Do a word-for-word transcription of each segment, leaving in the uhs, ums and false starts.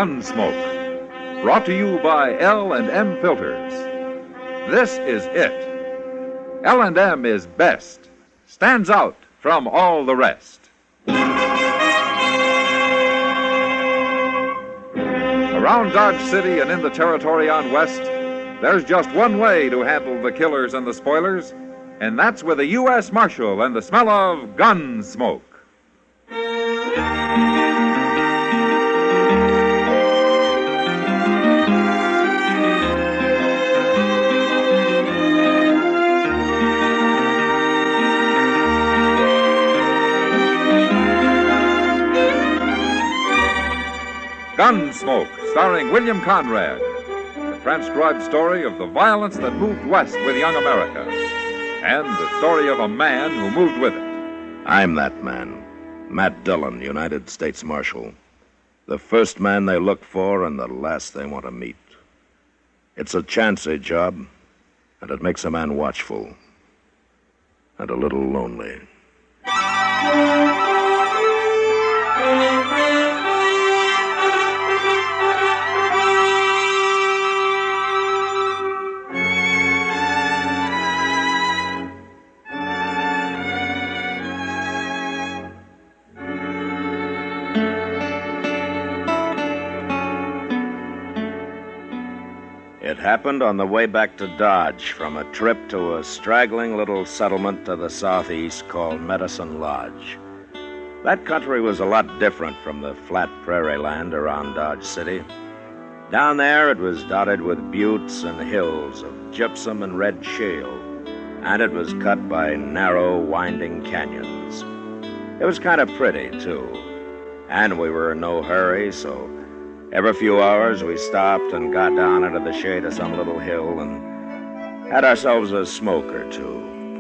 Gunsmoke, brought to you by L and M Filters. This is it. L and M is best, stands out from all the rest. Around Dodge City and in the territory on West, there's just one way to handle the killers and the spoilers, and that's with a U S Marshal and the smell of Gunsmoke. Gunsmoke, starring William Conrad. The transcribed story of the violence that moved west with young America. And the story of a man who moved with it. I'm that man. Matt Dillon, United States Marshal. The first man they look for and the last they want to meet. It's a chancy job, and it makes a man watchful. And a little lonely. It happened on the way back to Dodge from a trip to a straggling little settlement to the southeast called Medicine Lodge. That country was a lot different from the flat prairie land around Dodge City. Down there it was dotted with buttes and hills of gypsum and red shale, and it was cut by narrow, winding canyons. It was kind of pretty, too, and we were in no hurry, so every few hours, we stopped and got down into the shade of some little hill and had ourselves a smoke or two.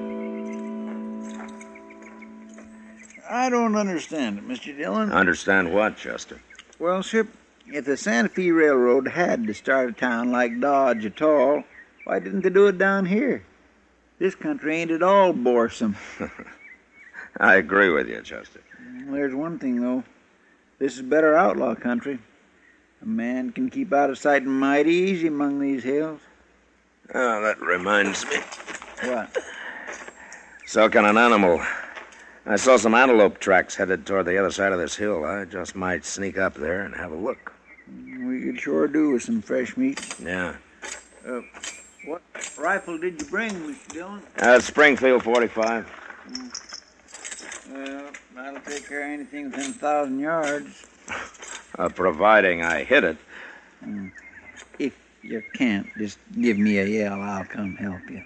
I don't understand it, Mister Dillon. Understand what, Chester? Well, Ship, if the Santa Fe Railroad had to start a town like Dodge at all, why didn't they do it down here? This country ain't at all boresome. I agree with you, Chester. There's one thing, though. This is better outlaw country. A man can keep out of sight mighty easy among these hills. Oh, that reminds me. What? So can an animal. I saw some antelope tracks headed toward the other side of this hill. I just might sneak up there and have a look. We could sure do with some fresh meat. Yeah. Uh, what rifle did you bring, Mister Dillon? Uh, Springfield forty-five. Mm. Well, that'll take care of anything within a thousand yards. Uh, providing I hit it. Mm. If you can't, just give me a yell. I'll come help you.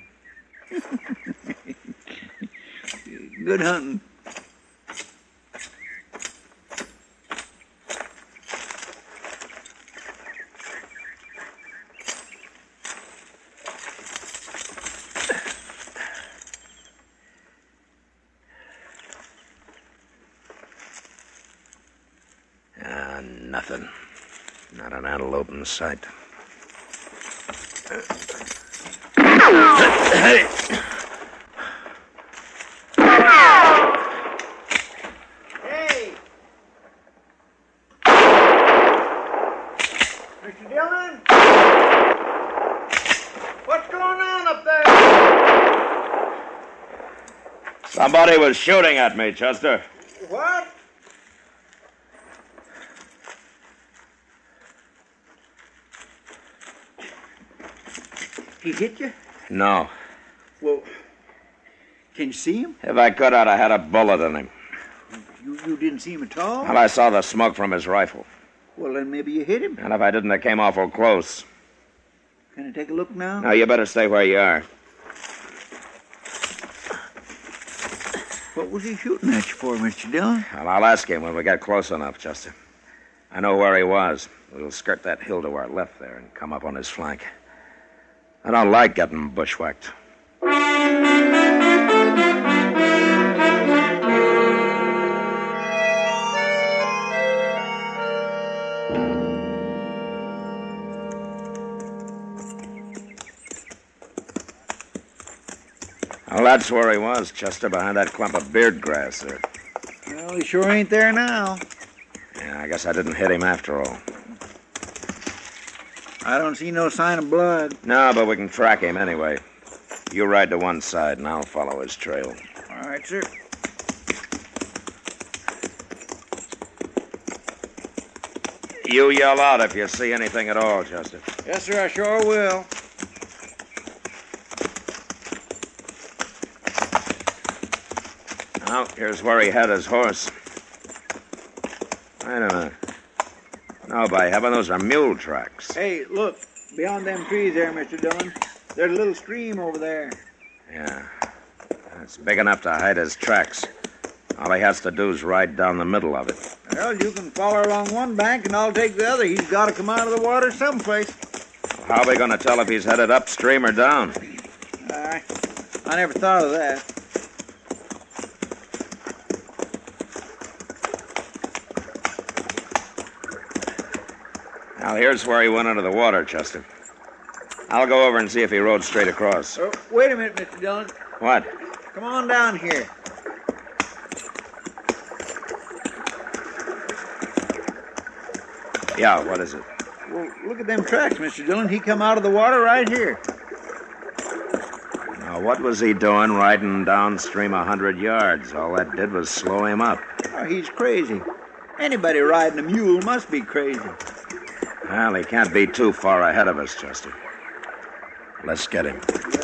Good hunting. Ah, nothing. Not an antelope in sight. Hey! Hey! Mister Dillon? What's going on up there? Somebody was shooting at me, Chester. What? He hit you? No. Well, can you see him? If I could, I'd have had a bullet in him. You, you didn't see him at all? Well, I saw the smoke from his rifle. Well, then maybe you hit him. And if I didn't, it came awful close. Can I take a look now? No, you better stay where you are. What was he shooting at you for, Mister Dillon? Well, I'll ask him when we get close enough, Chester. I know where he was. We'll skirt that hill to our left there and come up on his flank. I don't like getting bushwhacked. Well, that's where he was, Chester, behind that clump of beard grass there. Well, he sure ain't there now. Yeah, I guess I didn't hit him after all. I don't see no sign of blood. No, but we can track him anyway. You ride to one side, and I'll follow his trail. All right, sir. You yell out if you see anything at all, Chester. Yes, sir, I sure will. Now, here's where he had his horse. Wait a minute. No, by heaven, those are mule tracks. Hey, look, beyond them trees there, Mister Dillon. There's a little stream over there. Yeah. It's big enough to hide his tracks. All he has to do is ride down the middle of it. Well, you can follow along one bank and I'll take the other. He's got to come out of the water someplace. How are we going to tell if he's headed upstream or down? I, I never thought of that. Now, here's where he went into the water, Chester. I'll go over and see if he rode straight across. Oh, wait a minute, Mister Dillon. What? Come on down here. Yeah, what is it? Well, look at them tracks, Mister Dillon. He come out of the water right here. Now, what was he doing riding downstream a hundred yards? All that did was slow him up. Oh, he's crazy. Anybody riding a mule must be crazy. Well, he can't be too far ahead of us, Chester. Let's get him.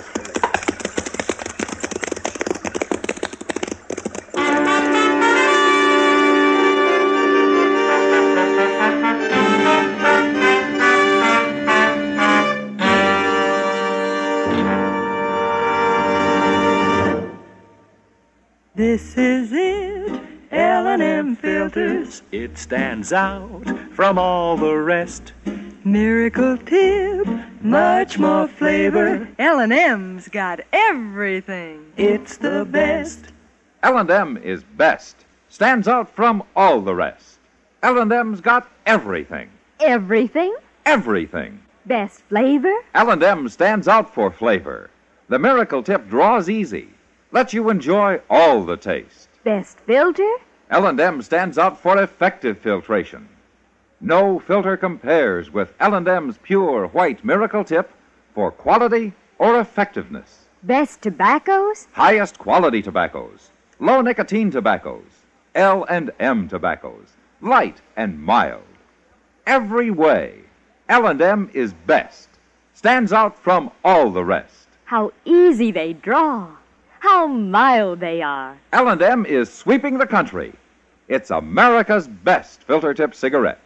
This is it, L and M Filters. It stands out from all the rest. Miracle tip, much more flavor. L and M's got everything. It's the best. L and M is best. Stands out from all the rest. L and M's got everything. Everything? Everything. Best flavor? L and M stands out for flavor. The Miracle Tip draws easy. Lets you enjoy all the taste. Best filter? L and M stands out for effective filtration. No filter compares with L and M's pure white Miracle Tip for quality or effectiveness. Best tobaccos? Highest quality tobaccos. Low nicotine tobaccos. L and M tobaccos. Light and mild. Every way, L and M is best. Stands out from all the rest. How easy they draw. How mild they are. L and M is sweeping the country. It's America's best filter tip cigarette.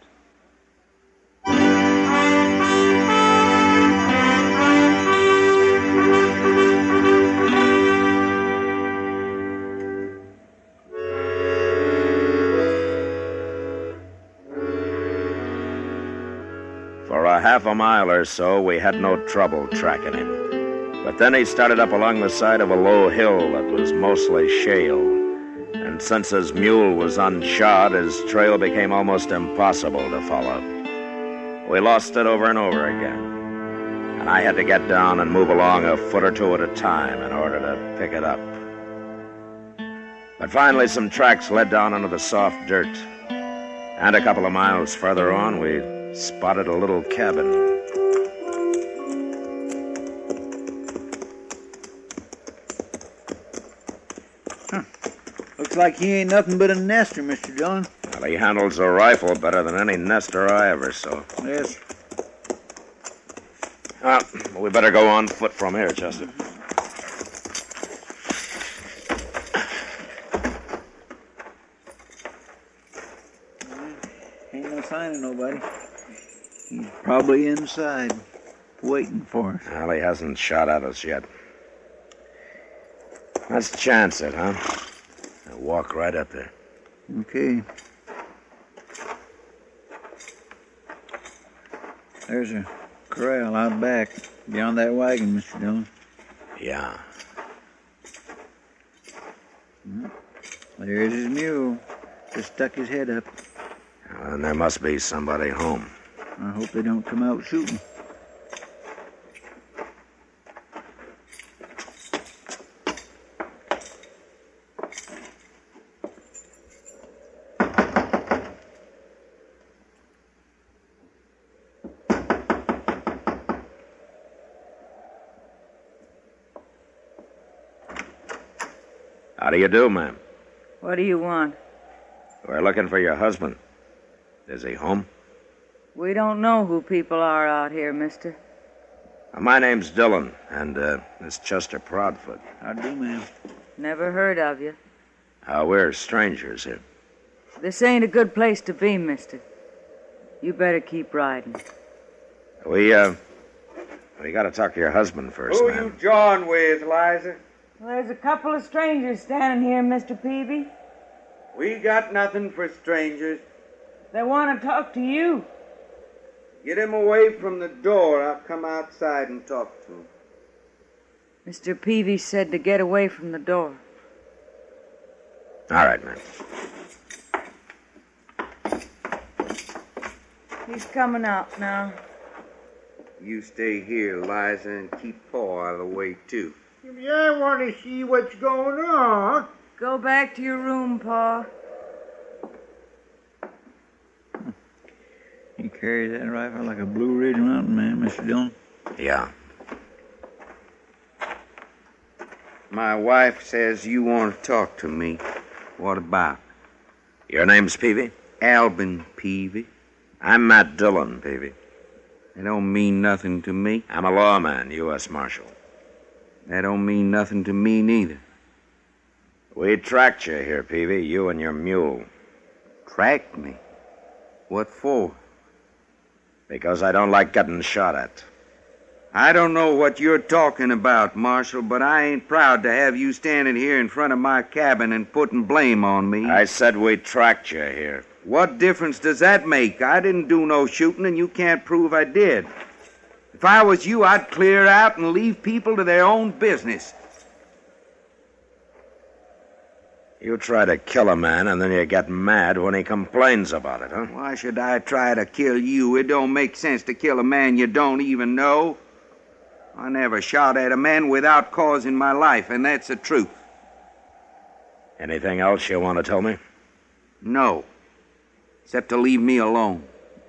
For a half a mile or so, we had no trouble tracking him. But then he started up along the side of a low hill that was mostly shale. And since his mule was unshod, his trail became almost impossible to follow. We lost it over and over again. And I had to get down and move along a foot or two at a time in order to pick it up. But finally, some tracks led down into the soft dirt. And a couple of miles further on, we spotted a little cabin. Looks like he ain't nothing but a nester, Mister Dillon. Well, he handles a rifle better than any nester I ever saw. Yes. Ah, we better go on foot from here, Chester. Ain't no sign of nobody. He's probably inside, waiting for us. Well, he hasn't shot at us yet. Let's chance it, huh? I'll walk right up there. Okay. There's a corral out back, beyond that wagon, Mister Dillon. Yeah. There's his mule. Just stuck his head up. Well, then there must be somebody home. I hope they don't come out shooting. How do you do, ma'am? What do you want? We're looking for your husband. Is he home? We don't know who people are out here, mister. Uh, my name's Dillon, and uh, this Chester Proudfoot. How do, ma'am? Never heard of you. Uh, we're strangers here. This ain't a good place to be, mister. You better keep riding. We, uh, we gotta talk to your husband first, Who ma'am. you jawing with, Liza? Well, there's a couple of strangers standing here, Mister Peavy. We got nothing for strangers. They want to talk to you. Get him away from the door. I'll come outside and talk to him. Mister Peavy said to get away from the door. All right, ma'am. He's coming out now. You stay here, Liza, and keep Paul out of the way, too. I want to see what's going on. Go back to your room, Pa. He carries that rifle like a Blue Ridge Mountain man, Mister Dillon. Yeah. My wife says you want to talk to me. What about? Your name's Peavy? Albin Peavy. I'm Matt Dillon, Peavy. That don't mean nothing to me. I'm a lawman, U S Marshal. That don't mean nothing to me neither. We tracked you here, Peavy, you and your mule. Tracked me? What for? Because I don't like getting shot at. I don't know what you're talking about, Marshal, but I ain't proud to have you standing here in front of my cabin and putting blame on me. I said we tracked you here. What difference does that make? I didn't do no shooting, and you can't prove I did. If I was you, I'd clear out and leave people to their own business. You try to kill a man, and then you get mad when he complains about it, huh? Why should I try to kill you? It don't make sense to kill a man you don't even know. I never shot at a man without cause in my life, and that's the truth. Anything else you want to tell me? No. Except to leave me alone.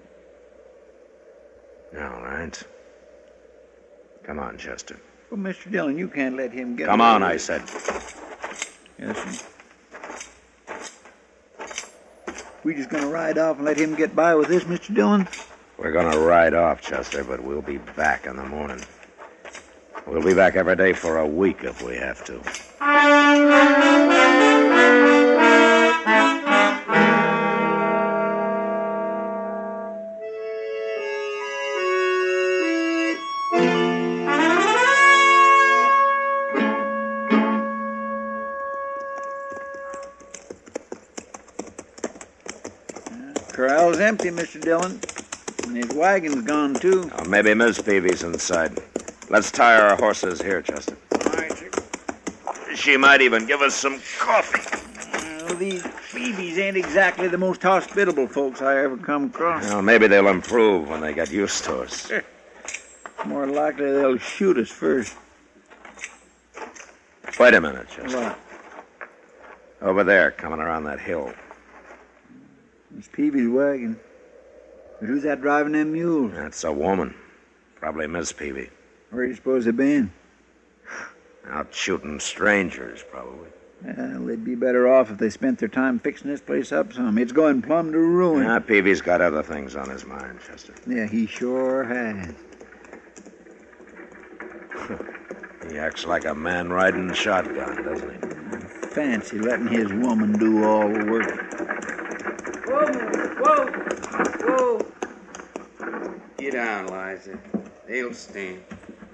All right. Come on, Chester. Well, Mister Dillon, you can't let him get Come away on, with I it. said. Yes, sir. We just gonna ride off and let him get by with this, Mister Dillon? We're gonna ride off, Chester, but we'll be back in the morning. We'll be back every day for a week if we have to. Corral's empty, Mister Dillon. And his wagon's gone, too. Oh, maybe Miss Peavy's inside. Let's tie our horses here, Chester. All right, sir. She might even give us some coffee. Well, these Phoebes ain't exactly the most hospitable folks I ever come across. Well, maybe they'll improve when they get used to us. More likely they'll shoot us first. Wait a minute, Chester. What? Over there, coming around that hill. It's Peavy's wagon. But who's that driving them mules? That's a woman. Probably Miss Peavy. Where do you suppose they've been? Out shooting strangers, probably. Well, they'd be better off if they spent their time fixing this place up some. It's going plumb to ruin. Ah, Peavy's got other things on his mind, Chester. Yeah, he sure has. He acts like a man riding shotgun, doesn't he? Fancy letting his woman do all the work. Whoa, whoa, whoa. Get down, Liza. They'll stand.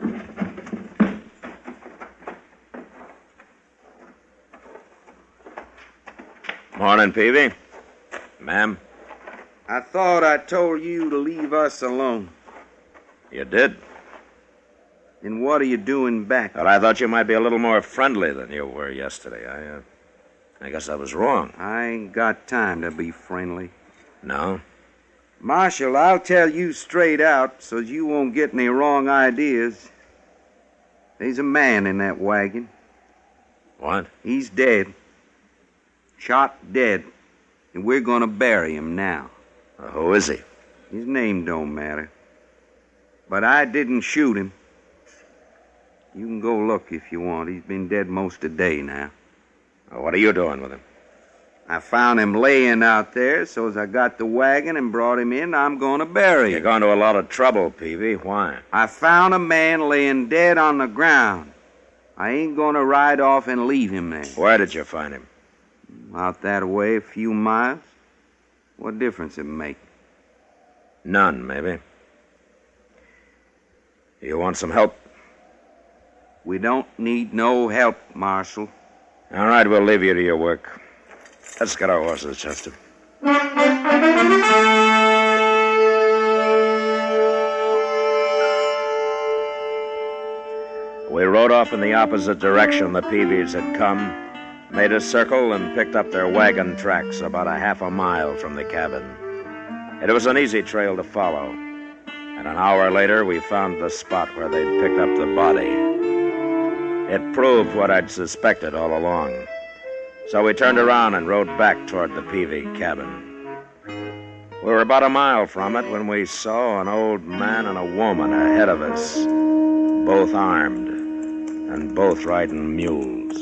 Morning, Peavy. Ma'am. I thought I told you to leave us alone. You did? Then what are you doing back? But I thought you might be a little more friendly than you were yesterday. I, uh, I guess I was wrong. I ain't got time to be friendly. No? Marshal, I'll tell you straight out so you won't get any wrong ideas. There's a man in that wagon. What? He's dead. Shot dead. And we're going to bury him now. Uh, who is he? His name don't matter. But I didn't shoot him. You can go look if you want. He's been dead most of the day now. Well, what are you doing with him? I found him laying out there, so as I got the wagon and brought him in, I'm going to bury You're him. going to a lot of trouble, Peavy. Why? I found a man laying dead on the ground. I ain't going to ride off and leave him there. Where did you find him? Out that way, a few miles. What difference it make? None, maybe. You want some help? We don't need no help, Marshal. All right, we'll leave you to your work. Let's get our horses, Chester. We rode off in the opposite direction the Peavies had come, made a circle, and picked up their wagon tracks about a half a mile from the cabin. It was an easy trail to follow, and an hour later we found the spot where they'd picked up the body. It proved what I'd suspected all along. So we turned around and rode back toward the Peavy cabin. We were about a mile from it when we saw an old man and a woman ahead of us, both armed and both riding mules.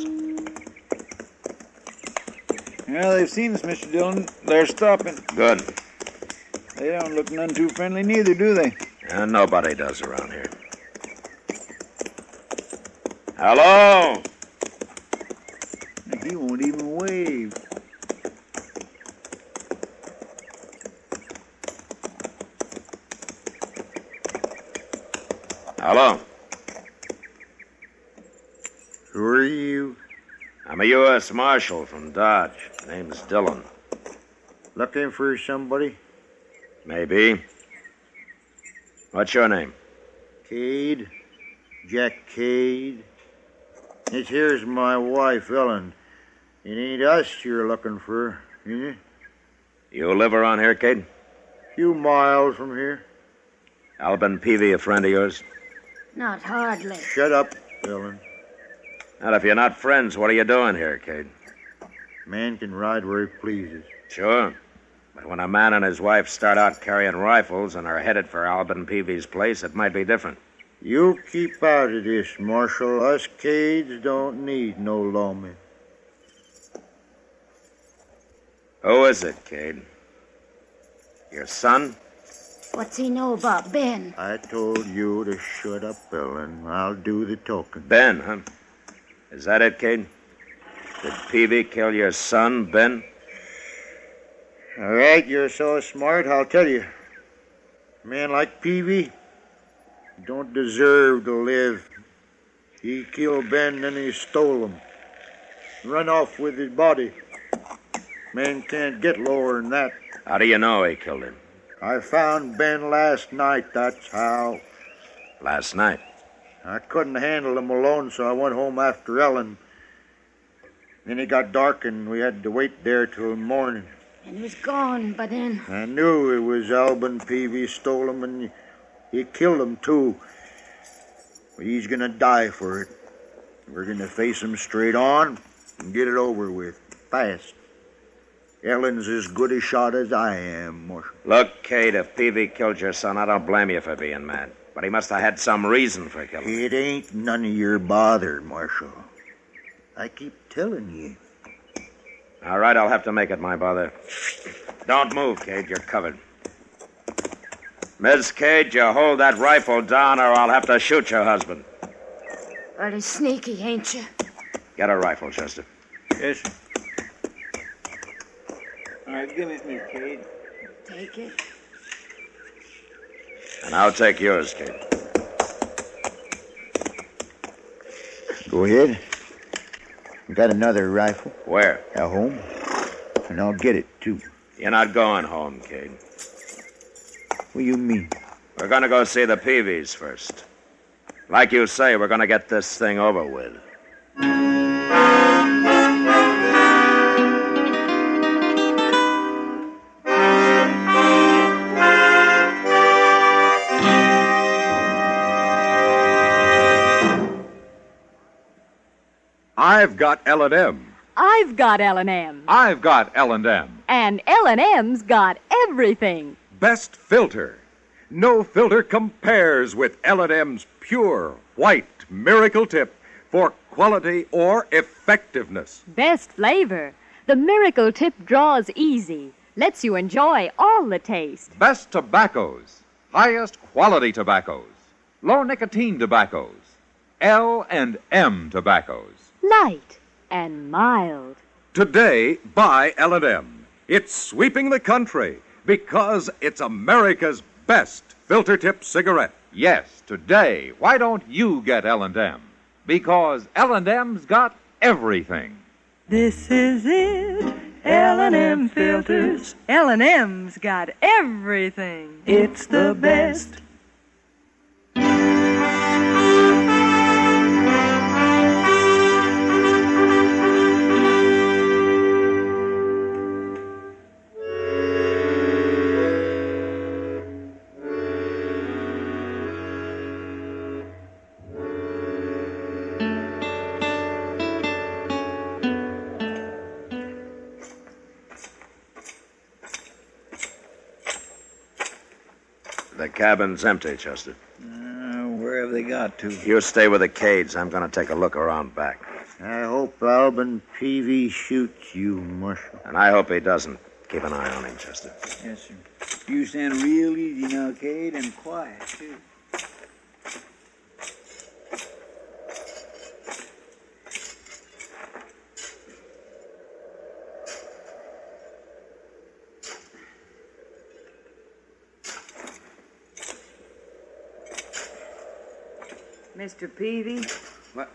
Yeah, they've seen us, Mister Dillon. They're stopping. Good. They don't look none too friendly neither, do they? And nobody does around here. Hello? He won't even wave. Hello? Who are you? I'm a U S Marshal from Dodge. Name's Dillon. Looking for somebody? Maybe. What's your name? Cade? Jack Cade? This here's my wife, Ellen. It ain't us you're looking for, is it? You live around here, Cade? Few miles from here. Albin Peavy, a friend of yours? Not hardly. Shut up, Ellen. Well, if you're not friends, what are you doing here, Cade? Man can ride where he pleases. Sure. But when a man and his wife start out carrying rifles and are headed for Albin Peavy's place, it might be different. You keep out of this, Marshal. Us Cades don't need no lawmen. Who is it, Cade? Your son? What's he know about Ben? I told you to shut up, Ellen. I'll do the talking. Ben, huh? Is that it, Cade? Did Peavy kill your son, Ben? All right, you're so smart, I'll tell you. A man like Peavy don't deserve to live. He killed Ben, then he stole him. Run off with his body. Man can't get lower than that. How do you know he killed him? I found Ben last night, that's how. Last night? I couldn't handle him alone, so I went home after Ellen. Then it got dark, and we had to wait there till morning. And he was gone by then. I knew it was Albin Peavy stole him, and he killed him, too. But he's gonna die for it. We're gonna face him straight on and get it over with, fast. Ellen's as good a shot as I am, Marshal. Look, Cade, if Peavy killed your son, I don't blame you for being mad. But he must have had some reason for killing him. It ain't none of your bother, Marshal. I keep telling you. All right, I'll have to make it my bother. Don't move, Cade. You're covered. Miss Cade, you hold that rifle down or I'll have to shoot your husband. Pretty sneaky, ain't you? Get a rifle, Chester. Yes, sir. All right, give it me, Cade. Take it. And I'll take yours, Cade. Go ahead. Got another rifle Where? at home, and I'll get it, too. You're not going home, Cade. What do you mean? We're going to go see the Peavies first. Like you say, we're going to get this thing over with. I've got L and M. I've got L and M. I've got L and M. And L and M's got everything. Best filter. No filter compares with L and M's pure, white, miracle tip for quality or effectiveness. Best flavor. The Miracle Tip draws easy. Lets you enjoy all the taste. Best tobaccos. Highest quality tobaccos. Low nicotine tobaccos. L and M tobaccos. Light and mild. Today, buy L and M. It's sweeping the country because it's America's best filter tip cigarette. Yes, today, why don't you get L and M? Because L and M's got everything. This is it, L and M filters. L and M's got everything. It's the best. The cabin's empty, Chester. Uh, where have they got to? You stay with the Cades. I'm going to take a look around back. I hope Alvin Peavy shoots you, Marshal. And I hope he doesn't. Keep an eye on him, Chester. Yes, sir. You sound real easy now, Cade, and quiet, too. Mister Peavy? What?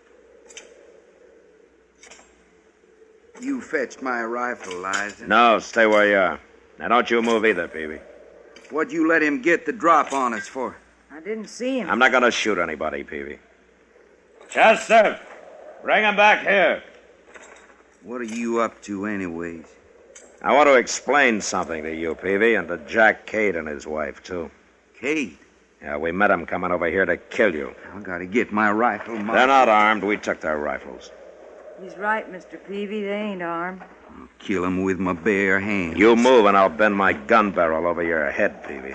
You fetched my rifle, Liza. No, stay where you are. Now, don't you move either, Peavy. What'd you let him get the drop on us for? I didn't see him. I'm not going to shoot anybody, Peavy. Chester, bring him back here. What are you up to, anyways? I want to explain something to you, Peavy, and to Jack Cade and his wife, too. Cade? Yeah, we met them coming over here to kill you. I gotta get my rifle, Marshal. They're not armed. We took their rifles. He's right, Mister Peavy. They ain't armed. I'll kill them with my bare hands. You move and I'll bend my gun barrel over your head, Peavy.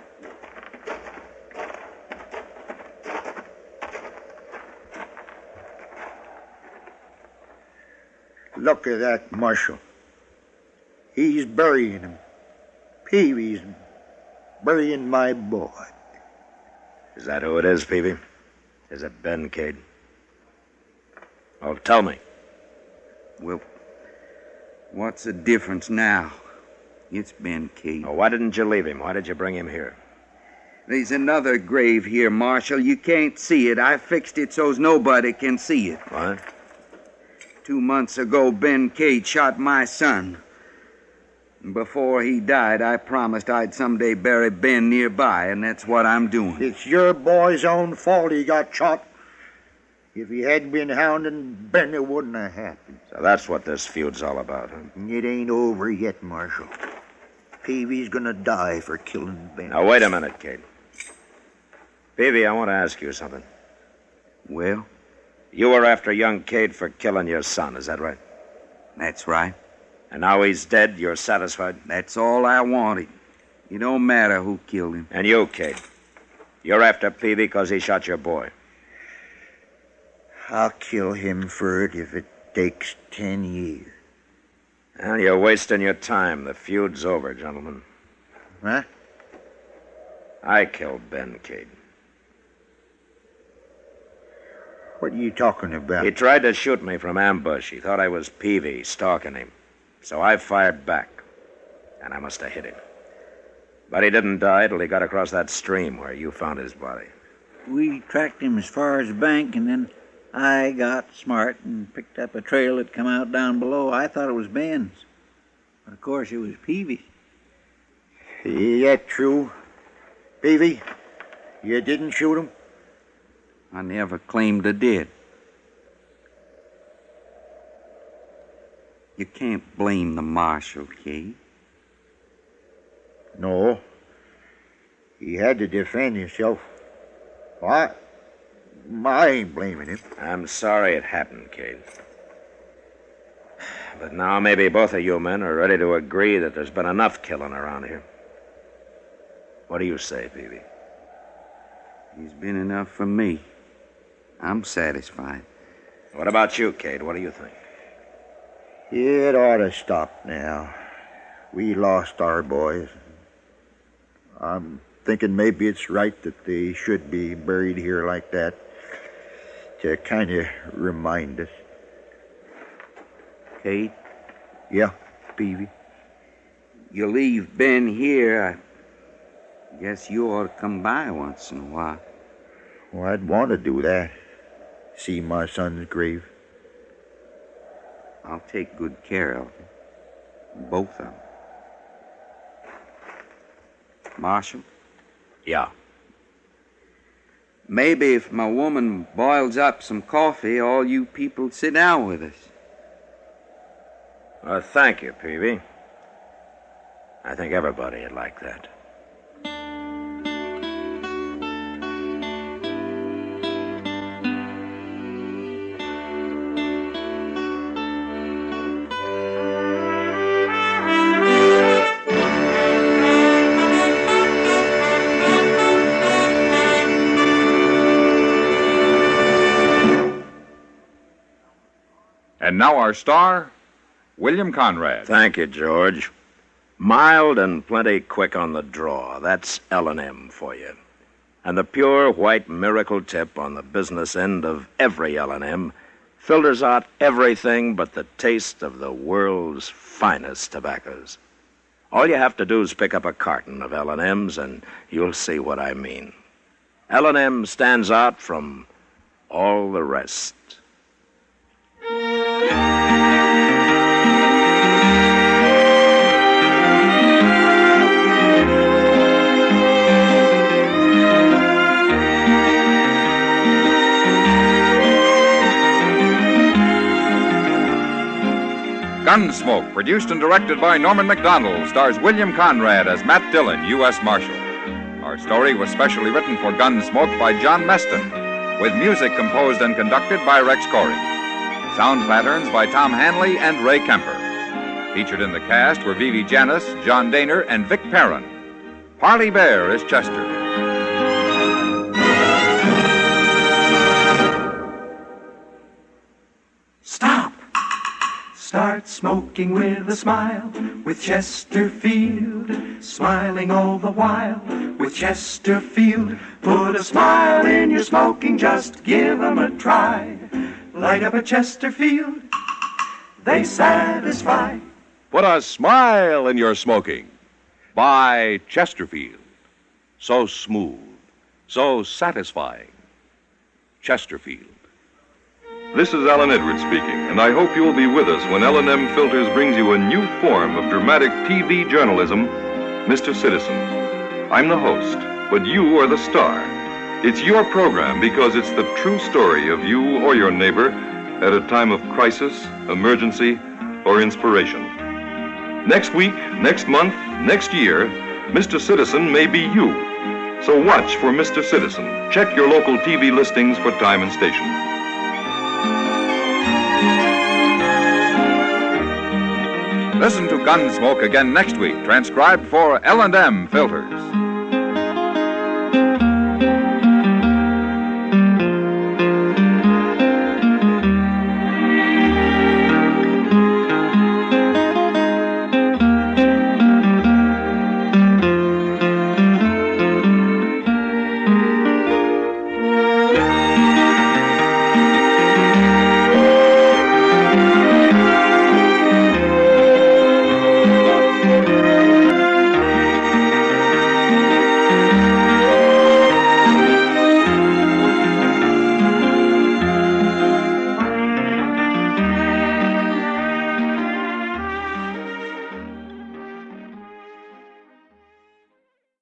Look at that, Marshal. He's burying him. Peavy's burying my boy. Is that who it is, Peavy? Is it Ben Cade? Oh, tell me. Well, what's the difference now? It's Ben Cade. Oh, why didn't you leave him? Why did you bring him here? There's another grave here, Marshal. You can't see it. I fixed it so's nobody can see it. What? Two months ago, Ben Cade shot my son. Before he died, I promised I'd someday bury Ben nearby, and that's what I'm doing. It's your boy's own fault he got shot. If he hadn't been hounding Ben, it wouldn't have happened. So that's what this feud's all about, huh? It ain't over yet, Marshal. Peavy's gonna die for killing Ben. Now, wait a minute, Cade. Peavy, I want to ask you something. Well? You were after young Cade for killing your son, is that right? That's right. And now he's dead, you're satisfied? That's all I wanted. It don't matter who killed him. And you, Cade? You're after Peavy because he shot your boy. I'll kill him for it if it takes ten years. Well, you're wasting your time. The feud's over, gentlemen. Huh? I killed Ben Cade. What are you talking about? He tried to shoot me from ambush. He thought I was Peavy, stalking him. So I fired back, and I must have hit him. But he didn't die till he got across that stream where you found his body. We tracked him as far as the bank, and then I got smart and picked up a trail that come out down below. I thought it was Ben's. But of course, it was Peavy's. Is that true? Peavy, you didn't shoot him? I never claimed I did. You can't blame the marshal, Cade. No. He had to defend himself. I, I ain't blaming him. I'm sorry it happened, Cade. But now maybe both of you men are ready to agree that there's been enough killing around here. What do you say, Peavy? There's been enough for me. I'm satisfied. What about you, Kate? What do you think? It ought to stop now. We lost our boys. I'm thinking maybe it's right that they should be buried here like that to kind of remind us. Kate, Yeah, Peavy. you leave Ben here. I guess you ought to come by once in a while. Well, I'd want to do that. See my son's grave. I'll take good care of them. Both of them. Marshal, Yeah. maybe if my woman boils up some coffee, all you people sit down with us. Uh, thank you, Peavy. I think everybody would like that. And now our star, William Conrad. Thank you, George. Mild and plenty quick on the draw. That's L and M for you. And the pure white miracle tip on the business end of every L and M filters out everything but the taste of the world's finest tobaccos. All you have to do is pick up a carton of L and M's and you'll see what I mean. L and M stands out from all the rest. Gunsmoke, produced and directed by Norman Macdonald, stars William Conrad as Matt Dillon, U S Marshal. Our story was specially written for Gunsmoke by John Meston, with music composed and conducted by Rex Corey. Sound patterns by Tom Hanley and Ray Kemper. Featured in the cast were Vivi Janis, John Daner, and Vic Perrin. Parley Bear is Chester. Stop! Start smoking with a smile with Chesterfield. Smiling all the while with Chesterfield. Put a smile in your smoking, just give 'em a try. Light up a Chesterfield, they satisfy. Put a smile in your smoking. Buy Chesterfield. So smooth, so satisfying. Chesterfield. This is Alan Edwards speaking, and I hope you'll be with us when L and M Filters brings you a new form of dramatic T V journalism, Mister Citizen. I'm the host, but you are the star. It's your program because it's the true story of you or your neighbor at a time of crisis, emergency, or inspiration. Next week, next month, next year, Mister Citizen may be you. So watch for Mister Citizen. Check your local T V listings for time and station. Listen to Gunsmoke again next week, transcribed for L and M Filters.